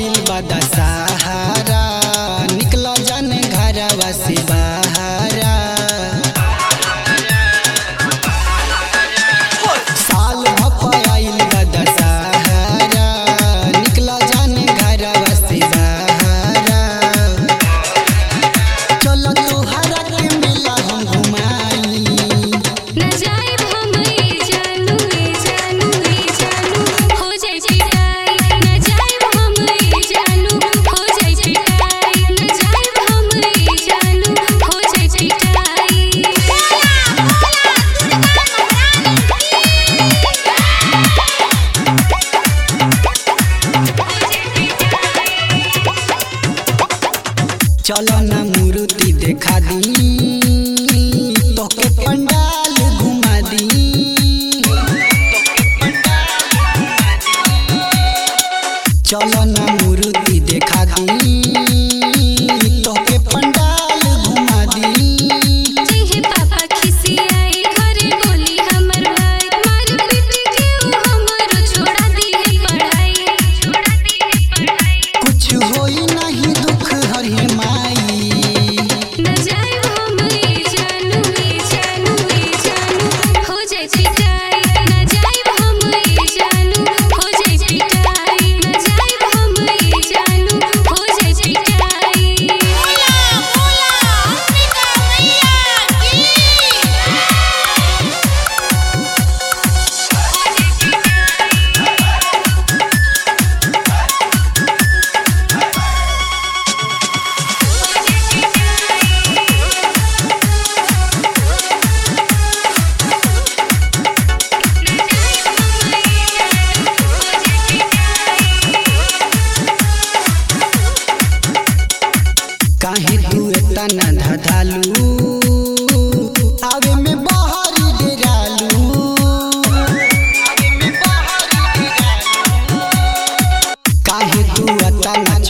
आइल बदा सहारा निकला जाने घरवा से बाहरा साल भप आइल बदा सहारा निकला जाने घरवा से बाहरा चलो तोहरा के मेला हम घुमाई न जाइब हम जानू हो जाई पिटाई न जाइब हम जानू हो जाई पिटाई न जाइब हम जानू हो जाई पिटाई चलो ना मूर्ति देखा दी तोके पंडाल घुमा दी चलो ना मूर्ति देखा दी तोके पंडाल घुमा दी जेहे पापा खिसियाई घरे बोली हमर भाई मार पीट के हमरो छोड़ा दी है पढ़ाई कुछ होई नहीं दुख हरे माई न जाइब हम जानू हो जाई पिटाई न जाइब हम जानू हो जाई पिटाई न जाइब हम जानू हो जाई पिटाई बोला अंबिका मैया की काहे तू इतना धधालू आवे में बहरी डेरालू काहे तू इतना